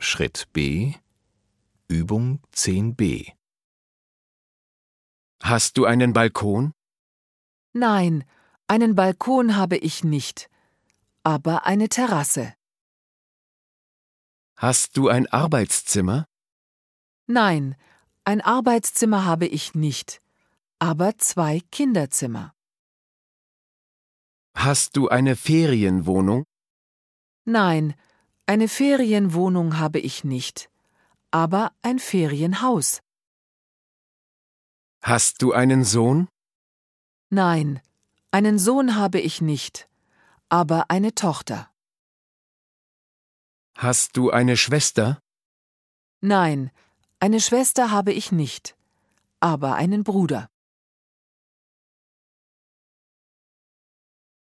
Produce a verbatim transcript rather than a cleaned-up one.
Schritt B, Übung zehn b. Hast du einen Balkon? Nein, einen Balkon habe ich nicht, aber eine Terrasse. Hast du ein Arbeitszimmer? Nein, ein Arbeitszimmer habe ich nicht, aber zwei Kinderzimmer. Hast du eine Ferienwohnung? Nein, eine Ferienwohnung habe ich nicht, aber ein Ferienhaus. Hast du einen Sohn? Nein, einen Sohn habe ich nicht, aber eine Tochter. Hast du eine Schwester? Nein, eine Schwester habe ich nicht, aber einen Bruder.